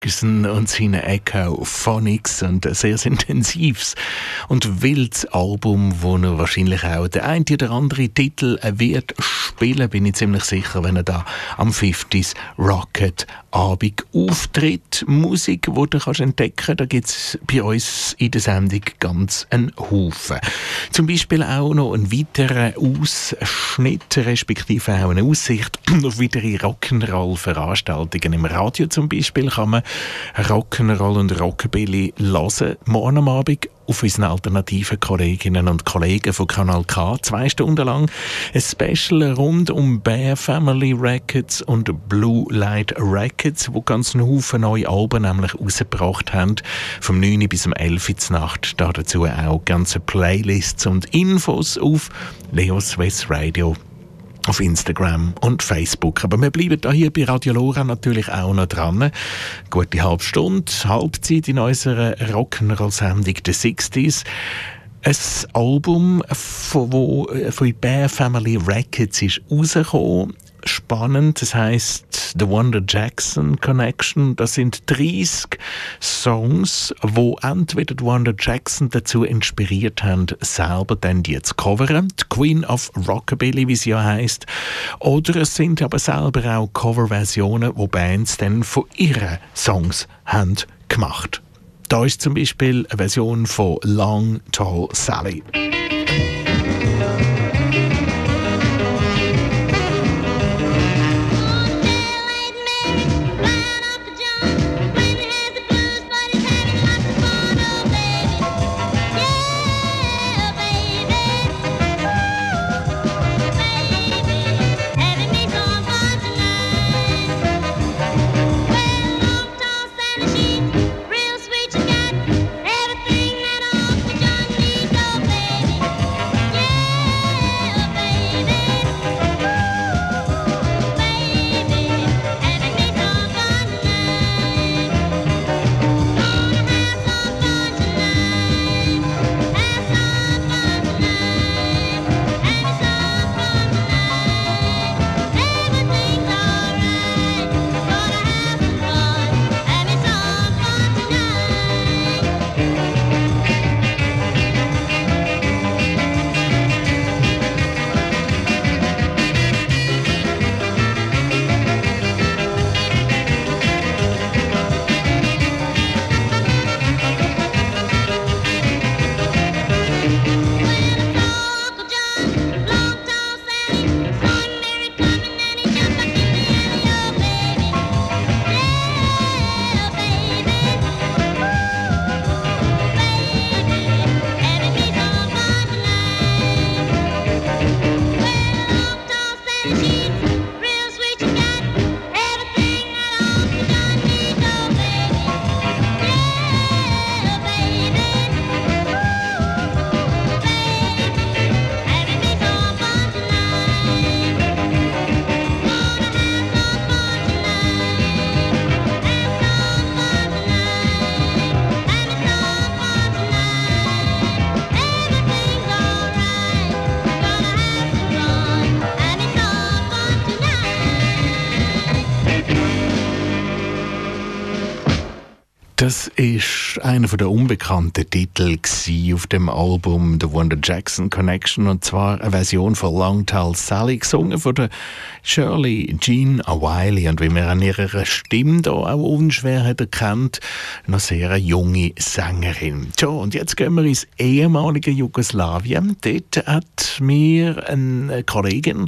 Ferguson und seine Echo Phonics und ein sehr intensives und wildes Album, wo er wahrscheinlich auch der ein oder andere Titel wird spielen, bin ich ziemlich sicher, wenn er da am 50s Rocket Abend auftritt. Musik, die du kannst entdecken, da gibt es bei uns in der Sendung ganz einen Haufen. Zum Beispiel auch noch einen weiteren Ausschnitt, respektive auch eine Aussicht auf weitere Rock'n'Roll-Veranstaltungen. Im Radio zum Beispiel kann man Rock'n'Roll und Rockabilly hören. Morgen am Abend auf unseren alternativen Kolleginnen und Kollegen von Kanal K. 2 Stunden lang ein Special rund um Bear Family Records und Blue Light Records, wo ganz einen Haufen neue Alben nämlich rausgebracht haben. Vom 9 bis um 11 Uhr Nacht. Dazu auch ganze Playlists und Infos auf Leo Swiss Radio auf Instagram und Facebook. Aber wir bleiben da hier bei Radio Lora natürlich auch noch dran. Gute halbe Stunde, Halbzeit in unserer Rock'n'Roll-Sendung The 60s. Ein Album, von Bear Family Records ist rausgekommen. Spannend, das heisst The Wanda Jackson Connection. Das sind 30 Songs, wo entweder die Wanda Jackson dazu inspiriert haben, selber dann die zu covern, die Queen of Rockabilly, wie sie ja heisst, oder es sind aber selber auch Coverversionen, wo Bands dann von ihren Songs haben gemacht. Da ist zum Beispiel eine Version von Long Tall Sally. Das war einer der unbekannten Titel auf dem Album The Wanda Jackson Connection, und zwar eine Version von Long Tall Sally, gesungen von der Shirley Jean Wiley, und wie man an ihrer Stimme da auch unschwer hat erkannt, noch sehr eine junge Sängerin. Tja, und jetzt gehen wir ins ehemalige Jugoslawien. Dort hat mir eine Kollegin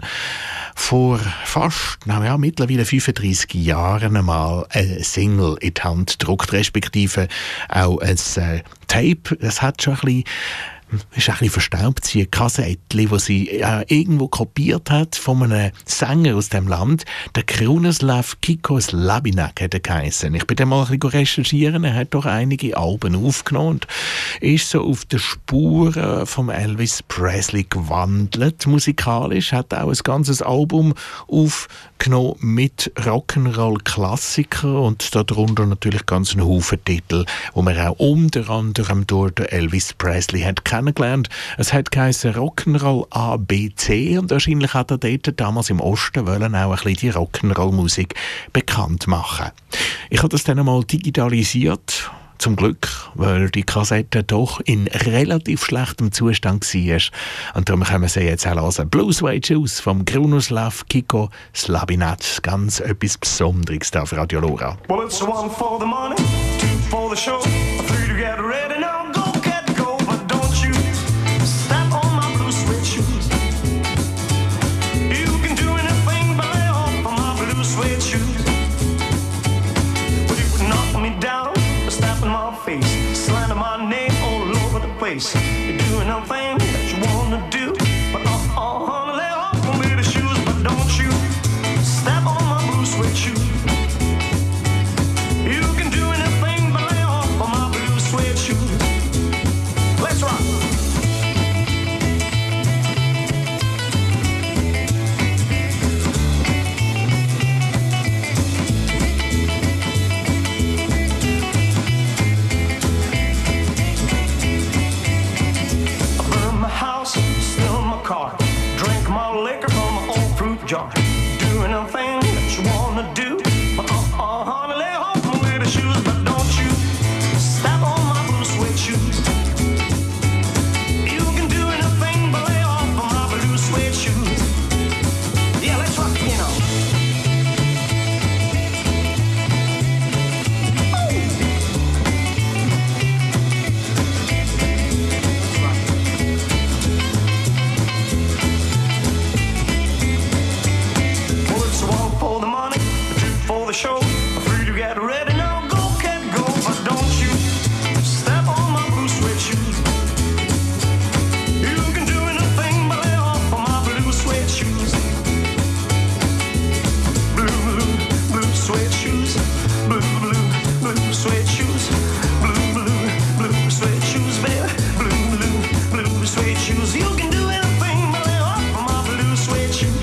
vor fast, mittlerweile 35 Jahren einmal eine Single in die Hand gedruckt, respektive auch ein Tape. Das hat schon ein bisschen verstaubt, sie ein Kassettchen, das sie irgendwo kopiert hat von einem Sänger aus dem Land. Der Krunoslav Kikos Labinak hat er geheissen. Ich bin dann mal ein bisschen recherchieren, er hat doch einige Alben aufgenommen und ist so auf der Spur von Elvis Presley gewandelt. Musikalisch hat auch ein ganzes Album aufgenommen genommen mit Rock'n'Roll-Klassiker und darunter natürlich ganz einen Haufen Titel, wo man auch unter anderem durch Elvis Presley hat kennengelernt. Es hat geheißen Rock'n'Roll ABC und wahrscheinlich hat er dort damals im Osten wollen auch ein bisschen die Rock'n'Roll-Musik bekannt machen. Ich habe das dann einmal digitalisiert. Zum Glück, weil die Kassette doch in relativ schlechtem Zustand war. Und darum können wir sie jetzt auch hören. Blue Suede Shoes vom Krunoslav Kiko Slabinac. Ganz etwas Besonderes da auf Radio Lora. Well, it's one for the money, two for the show, three to get ready now. Go, get go, but don't you step on my blue suede shoes. You can do anything but lay off of my blue suede shoes. Well, you can knock me down, step in my face, slander my name all over the place. You're doing nothing that you wanna do, but honey, lay off of me the shoes, but don't you step on my blue suede shoes. You can do anything but lay off of my blue suede shoes. Let's rock. Still in my car, drink my liquor from my old fruit jar. Doing anything that you wanna do, but honey, lay off my little shoes, but don't you step on my blue suede shoes. You can do anything but lay off of my blue suede shoes. Yeah, let's rock, you know. Show, free to get ready now. Go, cat, go, but don't you step on my blue suede shoes. You can do anything but lay off of my blue suede shoes. Blue, blue, blue suede shoes. Blue, blue, blue suede shoes. Blue, blue, blue suede shoes, baby. Blue, blue, blue suede shoes. You can do anything but lay off of my blue suede shoes.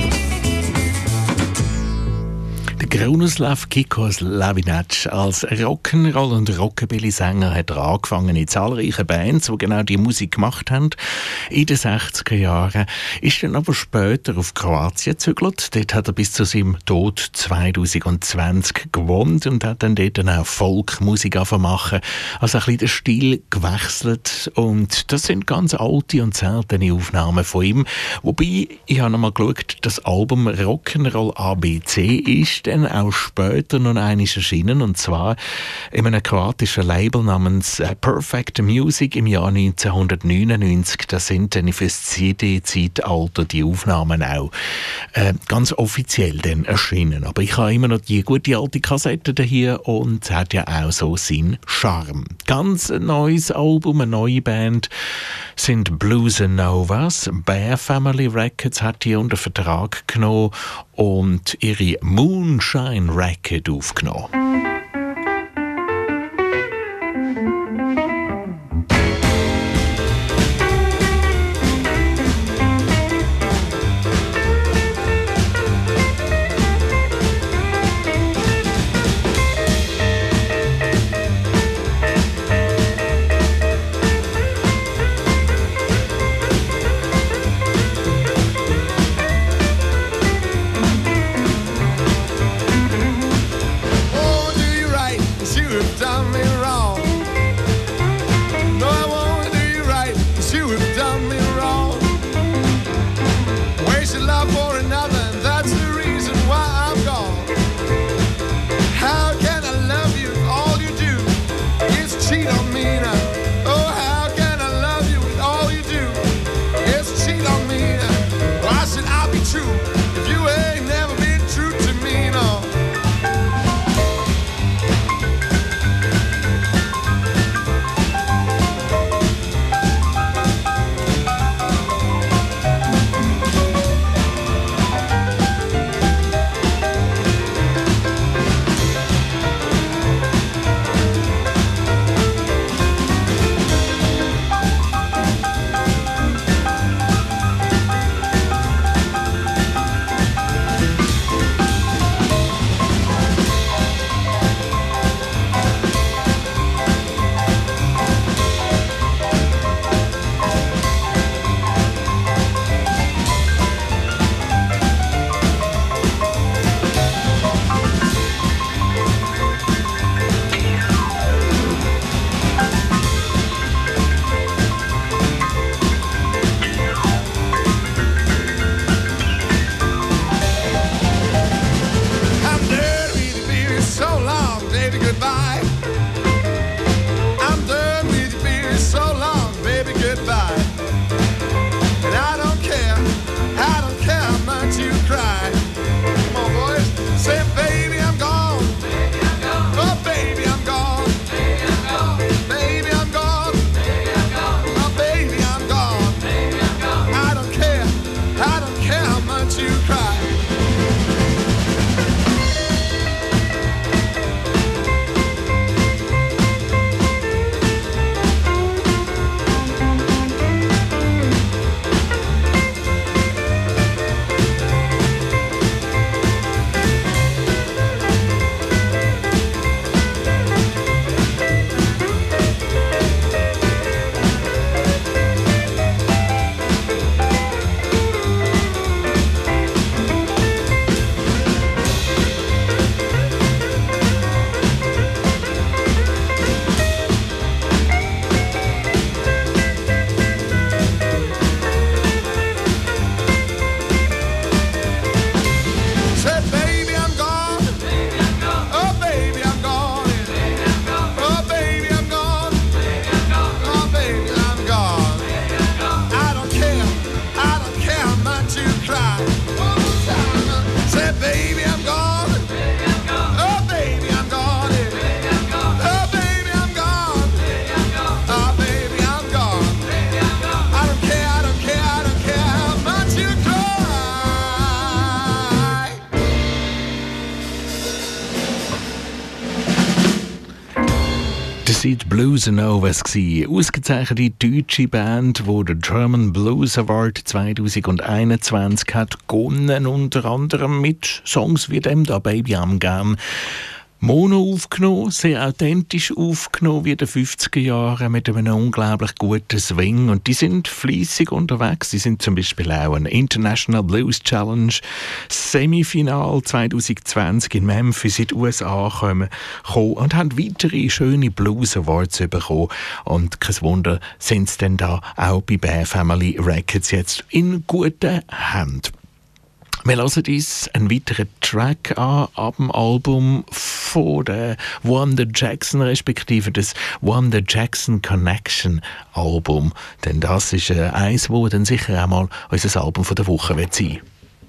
Krunoslav Kiko Slabinac als Rock'n'Roll- und Rockabilly-Sänger hat er angefangen in zahlreichen Bands, die genau die Musik gemacht haben. In den 60er Jahren ist dann aber später auf Kroatien gezügelt. Dort hat er bis zu seinem Tod 2020 gewohnt und hat dann dort auch Folkmusik machen. Also ein bisschen den Stil gewechselt und das sind ganz alte und seltene Aufnahmen von ihm. Wobei, ich habe noch mal geschaut, das Album Rock'n'Roll ABC ist dann auch später noch einmal erschienen, und zwar in einem kroatischen Label namens Perfect Music im Jahr 1999. Das sind dann fürs CD-Zeitalter die Aufnahmen auch ganz offiziell dann erschienen. Aber ich habe immer noch die gute alte Kassette hier und es hat ja auch so seinen Charme. Ganz ein neues Album, eine neue Band sind Blues and Novas. Bear Family Records hat die unter Vertrag genommen und ihre Moonshine Record aufgenommen. sind Blues Novas gsi, ausgezeichnete deutsche Band, wo der German Blues Award 2021 hat gewonnen, unter anderem mit Songs wie dem da Baby am Gern. Mono aufgenommen, sehr authentisch aufgenommen wie in den 50er Jahren mit einem unglaublich guten Swing, und die sind fleissig unterwegs. Die sind zum Beispiel auch ein International Blues Challenge Semifinal 2020 in Memphis in den USA gekommen und haben weitere schöne Blues Awards bekommen, und kein Wunder sind sie dann da auch bei Bear Family Records jetzt in guten Händen. Wir hören uns einen weiteren Track an, ab dem Album von der Wanda Jackson, respektive das Wanda Jackson Connection Album. Denn das ist eins, das dann sicher auch mal unser Album von der Woche wird sein.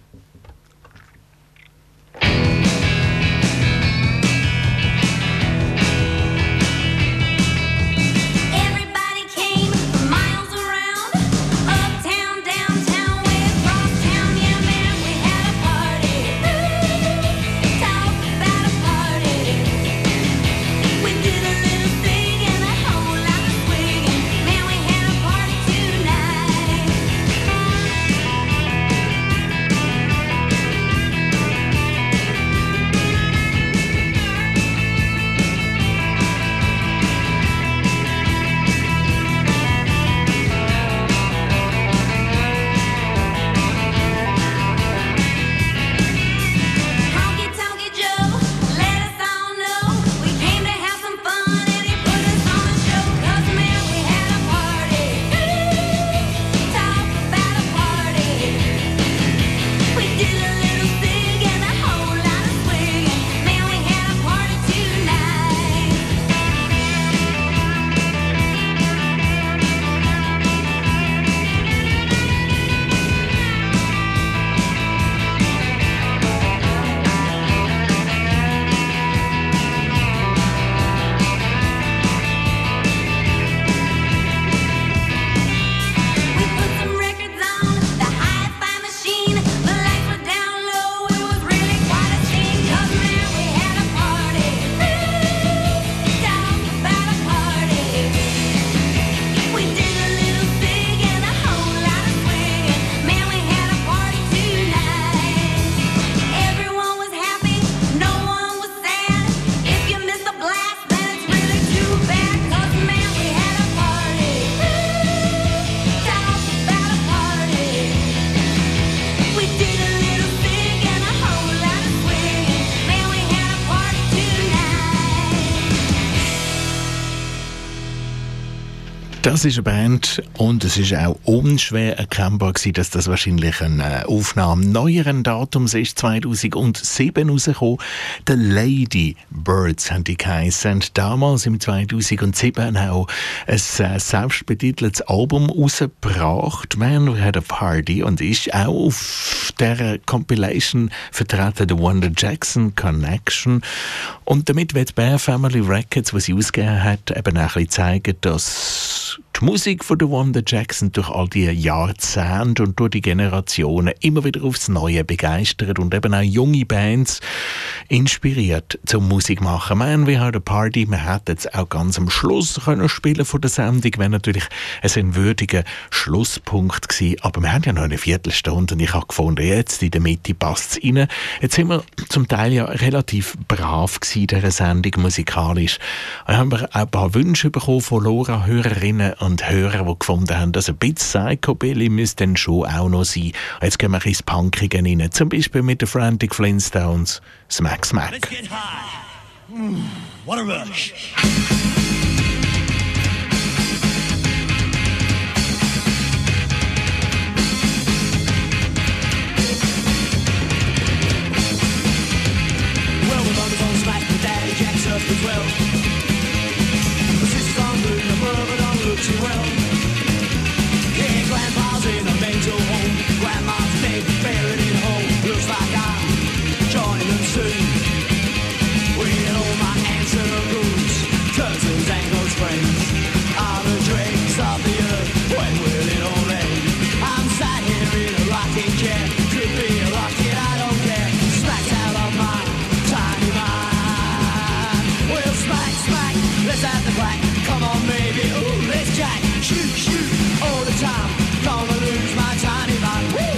Das ist eine Band, und es ist auch unschwer erkennbar gewesen, dass das wahrscheinlich eine Aufnahme neueren Datums ist, 2007 rausgekommen. The Lady Birds haben die geheissen, und damals im 2007 auch ein selbstbetiteltes Album rausgebracht, Man We Had a Party, und ist auch auf der Compilation vertreten, The Wanda Jackson Connection. Und damit wird Bear Family Records, was sie ausgegeben hat, eben auch ein bisschen zeigen, dass die Musik von der Wanda Jackson durch all die Jahrzehnte und durch die Generationen immer wieder aufs Neue begeistert und eben auch junge Bands inspiriert zum Musik machen. Man We Had a Party, man hätte jetzt auch ganz am Schluss können spielen von der Sendung, wäre natürlich ein würdiger Schlusspunkt gewesen. Aber wir haben ja noch eine Viertelstunde, und ich habe gefunden, jetzt in der Mitte passt es rein. Jetzt sind wir zum Teil ja relativ brav gewesen in dieser Sendung musikalisch. Wir haben auch ein paar Wünsche bekommen von Lora-Hörerinnen und Hörer, die gefunden haben, dass ein bisschen Psychobilly müsste dann schon auch noch sein. Jetzt gehen wir ins Punkige rein, zum Beispiel mit den Frantic Flintstones, Smack Smack. Let's get high. What a rush. Well, the mother's on smack, the daddy jacks up as well. The sister's on blue, the brother don't look too well. Yeah, grandpa's in a mental home. Grandma's dead, buried in a hole. Looks like I'm joining them soon. With all my aunts and uncles. 'Cause let's have the crack. Come on, baby, ooh, let's jack. Shoot, shoot, all the time. Gonna lose my tiny mind. Woo!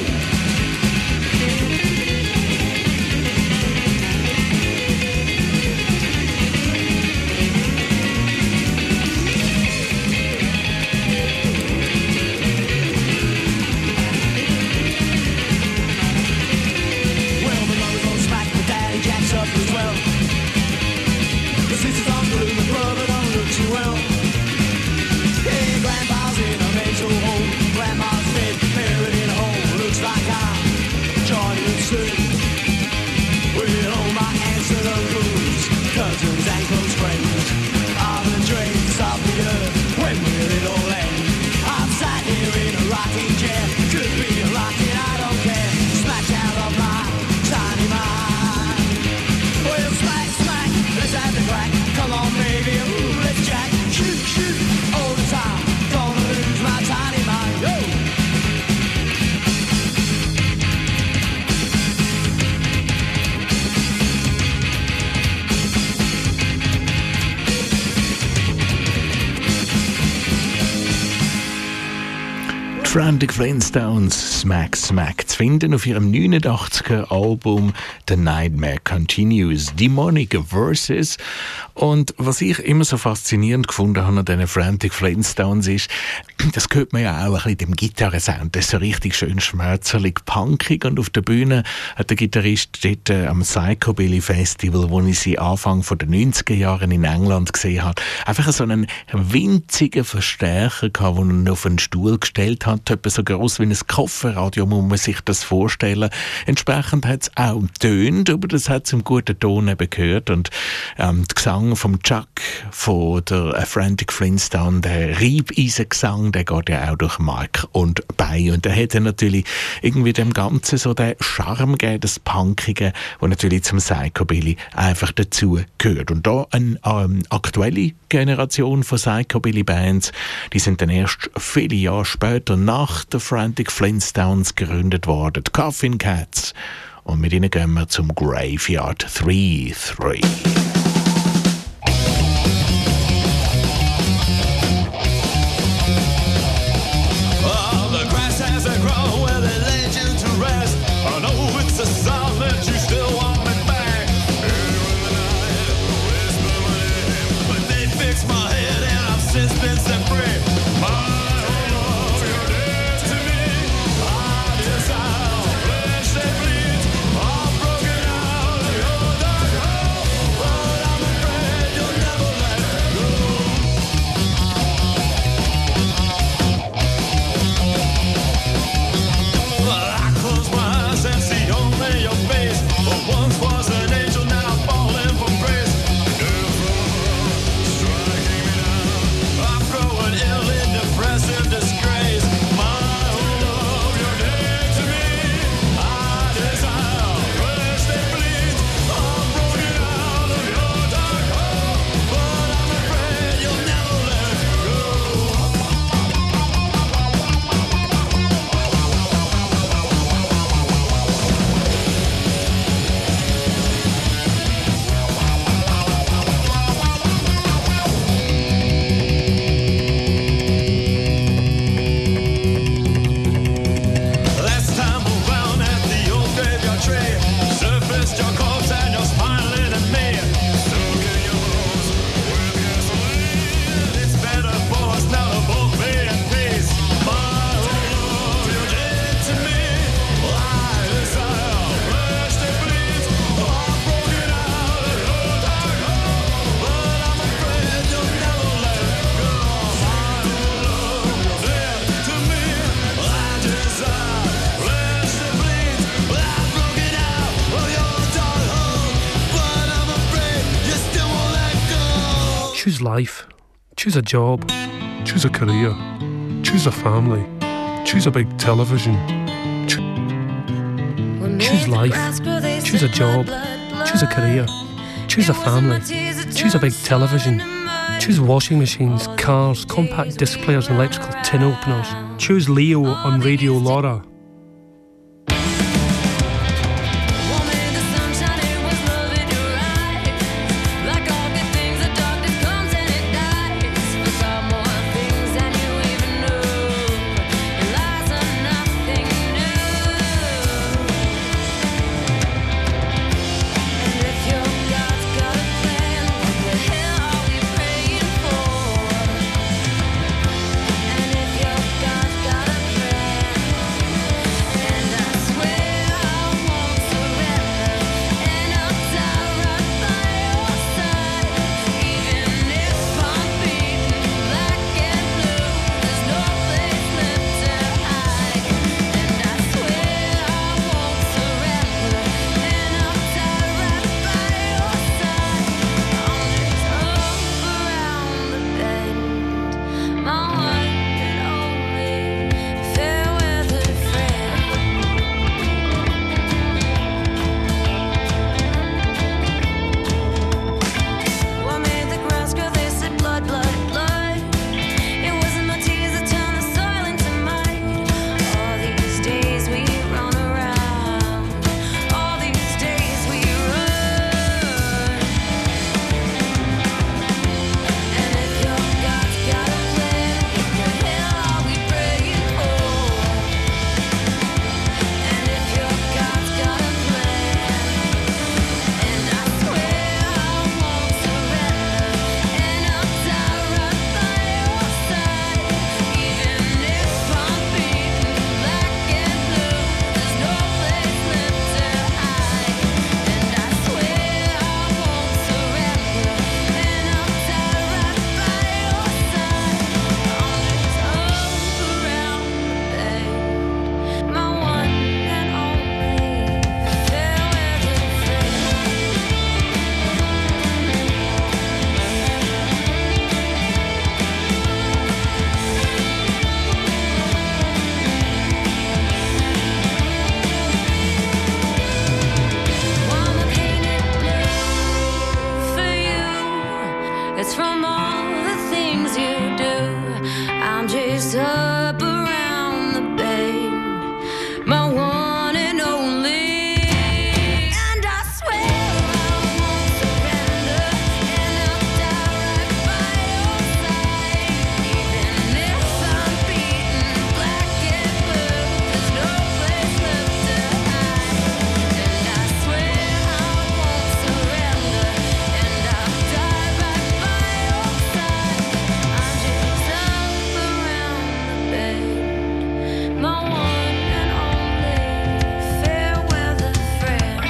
Cousins and close friends are the dreams of the earth. When will it all end? I'm sat here in a rocking chair. Could be a rocket, I don't care. Smash out of my tiny mind. Well, smack, smack, let's have the crack. Come on, baby, ooh, let's jack. Shoot, shoot, all the time. Gonna lose my tiny mind. Ooh. Frantic Flintstones, Smack Smack, zu finden auf ihrem 89er Album The Nightmare Continues, Demonic Verses. Und was ich immer so faszinierend gefunden habe an diesen Frantic Flintstones ist, das hört man ja auch ein bisschen dem Gitarrensound, das ist so richtig schön schmerzelig, punkig, und auf der Bühne hat der Gitarrist dort am Psychobilly Festival, wo ich sie Anfang der 90er Jahre in England gesehen habe, einfach so einen winzigen Verstärker gehabt, den er auf einen Stuhl gestellt hat, etwa so gross wie ein Kofferradio, muss man sich das vorstellen. Entsprechend hat es auch getönt, aber das hat es im guten Ton eben gehört. Und der Gesang vom Chuck von der Frantic Flintstone, der Reibeisen-Gesang, der geht ja auch durch Mark und Bein. Und der hat dann natürlich irgendwie dem Ganzen so den Charme gegeben, das Punkige, wo natürlich zum Psychobilly einfach dazu gehört. Und da eine aktuelle Generation von Psychobilly-Bands, die sind dann erst viele Jahre später nach der Frantic Flintstones gegründet worden, die Coffin Cats. Und mit ihnen gehen wir zum Graveyard 3-3. Choose life, choose a job, choose a career, choose a family, choose a big television. Choose life, choose a job, choose a career, choose a family, choose a big television. Choose washing machines, cars, compact disc players and electrical tin openers. Choose Leo on Radio Laura. Like all good things, the darkness comes and it dies. from all the things you do. I'm just up around the bend, my one and only. And I swear I won't surrender, and I'll die right by your side. Even if I'm beaten black and blue, there's no place left to hide. And I swear I won't surrender, and I'll die right by your side. I'm just up around the bend, my one and only fair weather friend,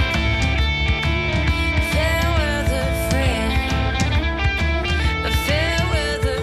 fair weather friend, a fair weather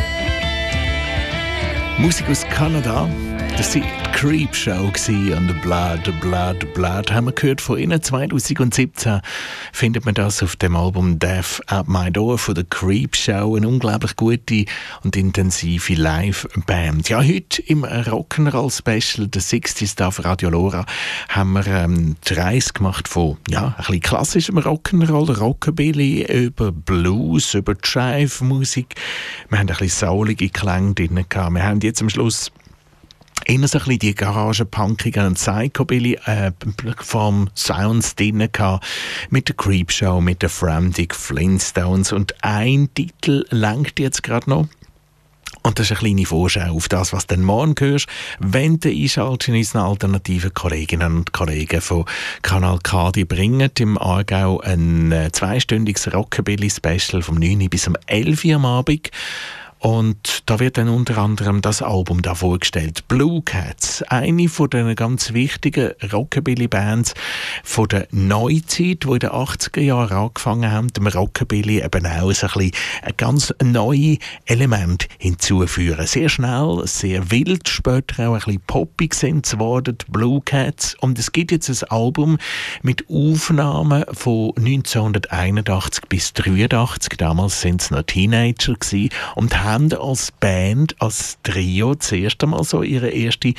friend. Musik aus Kanada. Das war die Creepshow und Blood haben wir gehört von ihnen. 2017 findet man das auf dem Album Death at My Door von der Creepshow. Eine unglaublich gute und intensive Live-Band. Ja, heute im Rock'n'Roll-Special, der 60s da auf Radio Lora, haben wir die Reise gemacht von ein bisschen klassischem Rock'n'Roll, Rockabilly, über Blues, über Jive-Musik. Wir haben ein bisschen soulige Klänge drin gehabt. Wir haben jetzt am Schluss eher so ein bisschen die Garagen-Punkigen und Psychobilly-Form Sounds drin gehabt, mit der Creepshow, mit den Frantic Flintstones. Und ein Titel langt jetzt gerade noch. Und das ist eine kleine Vorschau auf das, was du dann morgen hörst, wenn du einschaltest in unseren alternativen Kolleginnen und Kollegen von Kanal K. Die bringen im Aargau ein 2-stündiges Rockabilly-Special vom 9 bis um 11 Uhr am Abend. Und da wird dann unter anderem das Album da vorgestellt. Blue Cats, eine von den ganz wichtigen Rockabilly-Bands von der Neuzeit, die in den 80er Jahren angefangen haben, dem Rockabilly eben auch so ein ganz neues Element hinzuführen. Sehr schnell, sehr wild, später auch ein bisschen poppig sind sie geworden, die Blue Cats. Und es gibt jetzt ein Album mit Aufnahmen von 1981 bis 1983. Damals sind sie noch Teenager gewesen und haben als Band, als Trio zuerst einmal so ihren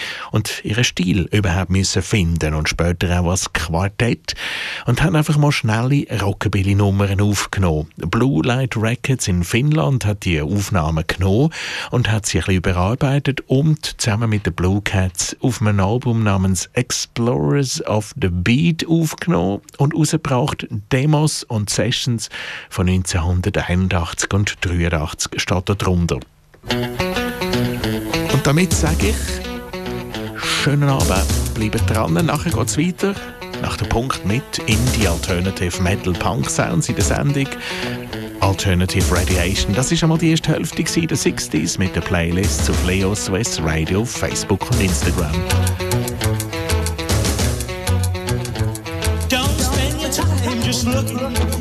Stil überhaupt müssen finden und später auch als Quartett und haben einfach mal schnelle Rockabilly-Nummern aufgenommen. Blue Light Records in Finnland hat die Aufnahmen genommen und hat sie ein bisschen überarbeitet und zusammen mit den Blue Cats auf einem Album namens Explorers of the Beat aufgenommen und rausgebracht. Demos und Sessions von 1981 und 1983 steht da drunter. Und damit sage ich, schönen Abend, bleibt dran, nachher geht es weiter, nach dem Punkt mit Indie Alternative Metal Punk Sounds in der Sendung Alternative Radiation. Das war einmal die erste Hälfte der 60s mit der Playlist auf Leo Swiss Radio, Facebook und Instagram. Don't spend your time just looking